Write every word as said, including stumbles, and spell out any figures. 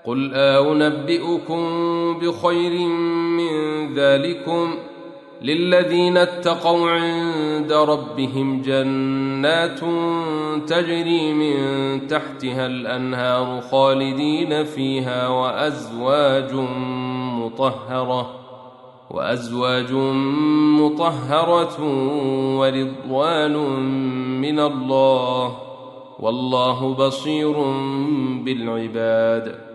قل أنبئكم بخير من ذلكم للذين اتقوا عند ربهم جنات تجري من تحتها الأنهار خالدين فيها وأزواج مطهرة وأزواج مطهرة ورضوان من الله والله بصير بالعباد